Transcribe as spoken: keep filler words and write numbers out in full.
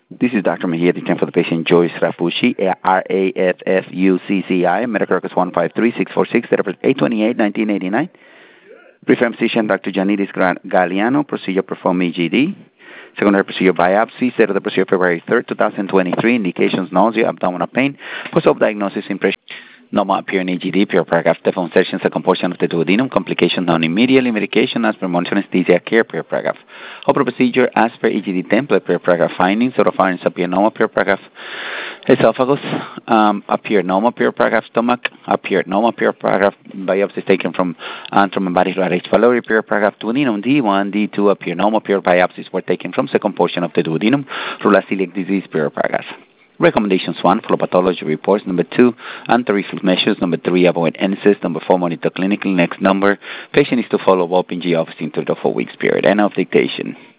This is Doctor Mejia, the for the patient Joyce Rafucci, R A F F U C C I, medical records one five three six four six, date of birth eight twenty-eight nineteen eighty-nine. Referring physician Doctor Janidis Galliano, procedure performed E G D. Secondary procedure biopsy, set of the procedure February third, twenty twenty-three. Indications nausea, abdominal pain. Post-op diagnosis impression. Normal appear in E G D, pure paragraph, Telephone session, second portion of the duodenum, complication known immediately, medication as per monitor anesthesia care, pure paragraph. Open procedure as per E G D template, pure paragraph findings, oropharynx appear normal, pure paragraph. Esophagus um, appear normal, pure paragraph. Stomach appear normal, pure paragraph. Biopsy taken from antrum and body H. pylori, pure paragraph. Duodenum D one, D two appear normal, pure biopsies were taken from second portion of the duodenum. Rural celiac disease, pure paragraph. Recommendations: one, follow pathology reports. Number two, anti-reflux measures. Number three, avoid N S A I S. Number four, monitor clinically. Next number, patient is to follow up in G office in three to four weeks period. End of dictation.